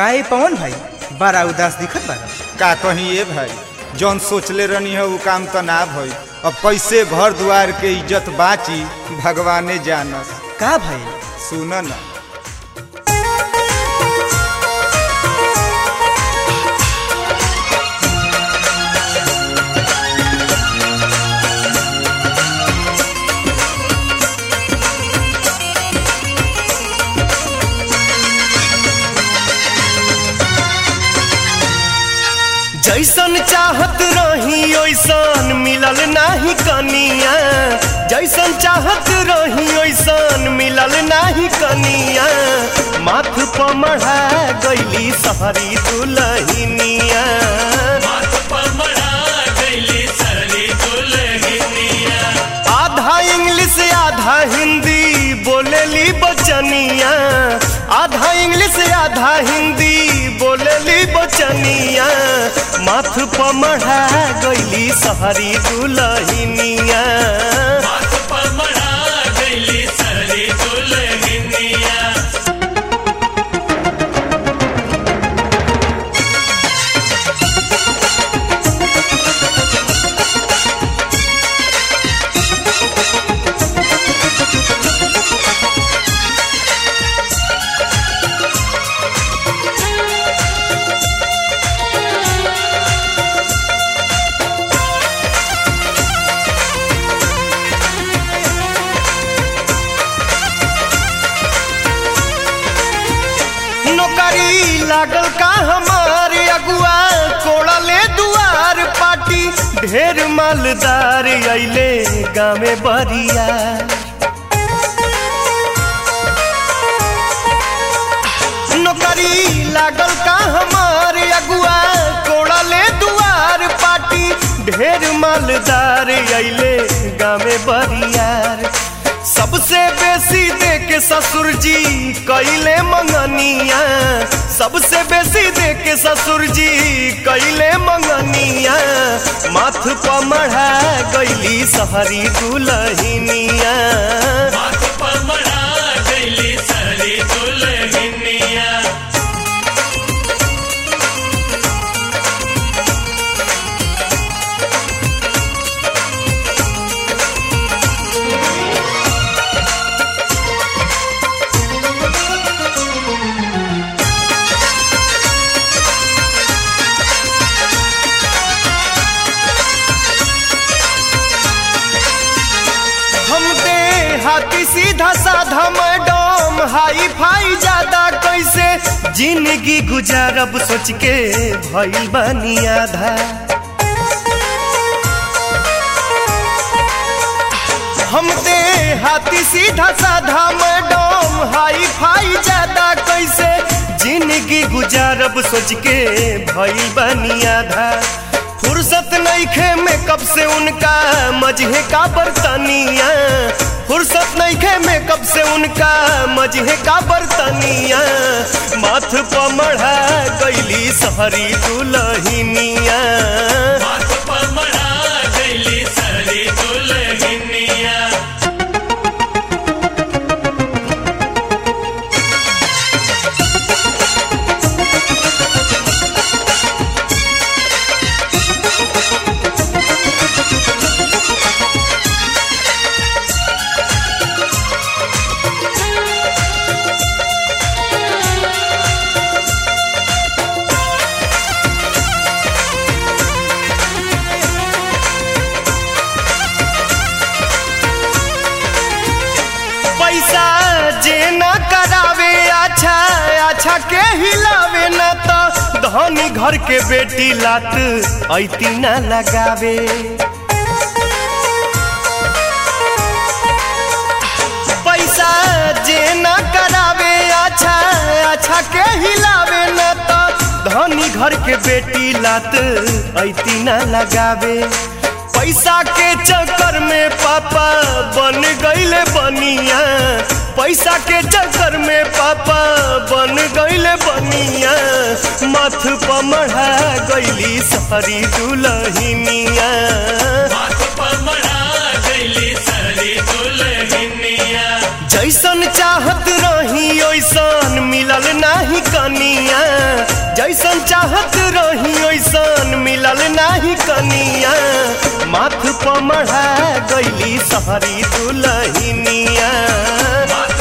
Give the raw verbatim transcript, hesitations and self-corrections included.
काहे पवन भाई बड़ा उदास दिखत बा। का कहिए भाई, जौन सोचले रहनी है वो काम तो ना भई। अब कैसे घर द्वार के इज्जत बाची भगवाने जानस। का भाई सुन न, जैसन चाहत रही ओइसन मिलल नाही कनिया, जैसन चाहत रही ओइसन मिलल नाही कनिया। माथ पर मढ़ा गईली सहरी दुलहिनिया, माथ पर मढ़ा गईली सहरी दुलहिनिया। आधा इंग्लिश आधा हिंदी बोलेली बचनिया, आधा इंग्लिश आधा हिंदी बोलेली बचनिया। माथ पर मढ़ा गईली सहरी दुलहिनिया, माथ पर मढ़ा गईली सहरी दुलहिनिया। नौकरी लागल का हमारे अगुआ कोड़ले दुआर पाटी। ढेर मालदार अइले गामे बरिया, नौकरी लागल का हमारे अगुआ कोड़ले दुआर पाटी। ढेर मालदार अइले गामे बरियार। सबसे बेसी दे के ससुर जी कैले मंगनिया, सबसे बेसी दे के ससुर जी कैले मंगनिया। माथ पर मढ़ा गईली सहरी दुलहिनिया, माथ पर मढ़ा गईली सहरी दुलहिनिया। हाथी सीधा साधा मैडम हाई फाई ज्यादा कैसे जिंदगी गुजारब सोच के भइल बानी आधा। हम दे हाथी सीधा साधा मैडम हाई फाई ज्यादा कैसे जिंदगी गुजारब सोच के भइल बानी आधा। फुर्सत नइखे मेकअप से उनका मजहे का बर्तनिया, फुर्सत नइखे मेकअप से उनका मजहे का बर्तनिया। माथ पर मढ़ा गईली सहरी दुलहिनिया, माथ पर मढ़ा गईली सहरी दुलहिनिया। पैसा जे न करावे अच्छा अच्छा के हिलावे न तो धनी घर के बेटी लात ऐती न लगावे। पैसा जे न करावे अच्छा अच्छा के हिलावे न तो धनी घर के बेटी लात ऐती न लगावे। पैसा के चक्कर में पापा बन गईले बनिया, पैसा के चक्कर में पापा बन गईले बनिया। माथ पर मढ़ा गईली सहरी दुलहिनिया, माथ पर मढ़ा गईली सहरी दुलहिनिया। जैसन चाहत रही ओइसन मिलल नाही कनिया, जैसन चाहत रही वैसन मिलल नाही कनिया माथ पर मढ़ा गईली सहरी दुलहिनिया माथ